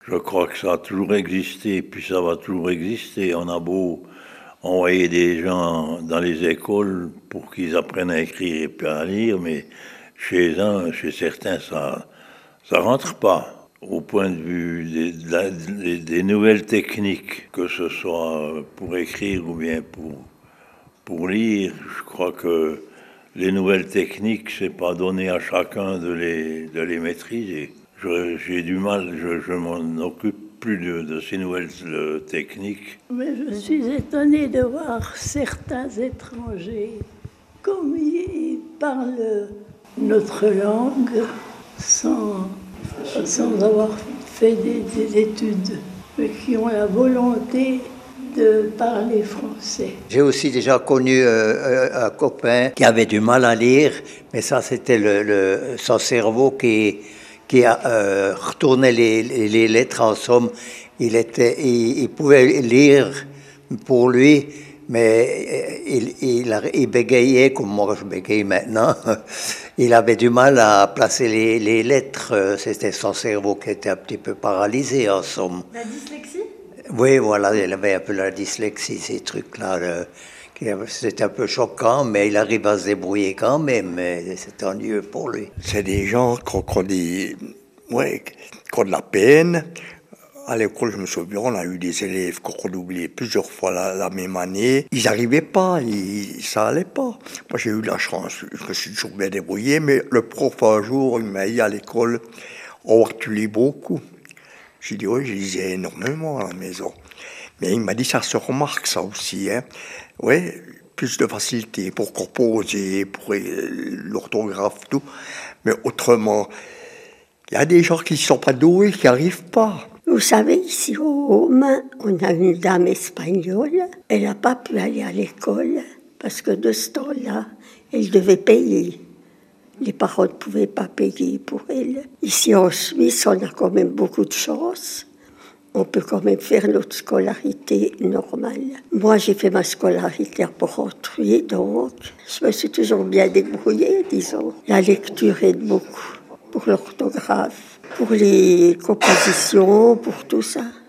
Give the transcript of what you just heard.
Je crois que ça a toujours existé, puis ça va toujours exister. On a beau envoyer des gens dans les écoles pour qu'ils apprennent à écrire et puis à lire, mais chez certains, ça rentre pas. Au point de vue des nouvelles techniques, que ce soit pour écrire ou bien pour lire, je crois que les nouvelles techniques, c'est pas donné à chacun de les maîtriser. J'ai du mal, je m'en occupe plus de ces nouvelles techniques. Mais je suis étonnée de voir certains étrangers, comme ils parlent notre langue sans avoir fait des études, mais qui ont la volonté de parler français. J'ai aussi déjà connu un copain qui avait du mal à lire, mais ça c'était son cerveau qui a retourné les lettres. En somme, il pouvait lire pour lui, mais il bégayait comme moi je bégaye maintenant. Il avait du mal à placer les lettres. C'était son cerveau qui était un petit peu paralysé en somme. La dyslexie? Oui, voilà, il avait un peu la dyslexie, ces trucs-là. C'était un peu choquant, mais il arrive à se débrouiller quand même. C'est ennuyeux pour lui. C'est des gens qui ont de la peine. À l'école, je me souviens, on a eu des élèves qui ont redoublé plusieurs fois la même année. Ils n'arrivaient pas, ça allait pas. Moi, j'ai eu de la chance, je me suis toujours bien débrouillé, mais le prof, un jour, il m'a dit à l'école, « Oh, tu lis beaucoup ?» J'ai dit, oui, je lisais énormément à la maison. Mais il m'a dit, ça se remarque, ça aussi. Hein. Oui, plus de facilité pour composer, pour l'orthographe, tout. Mais autrement, il y a des gens qui ne sont pas doués, qui n'y arrivent pas. Vous savez, ici au Mans, on a une dame espagnole. Elle n'a pas pu aller à l'école parce que de ce temps-là, elle devait payer. Les parents ne pouvaient pas payer pour elle. Ici en Suisse, on a quand même beaucoup de chance. On peut quand même faire notre scolarité normale. Moi, j'ai fait ma scolarité pour autrui, donc je me suis toujours bien débrouillée, disons. La lecture aide beaucoup pour l'orthographe, pour les compositions, pour tout ça.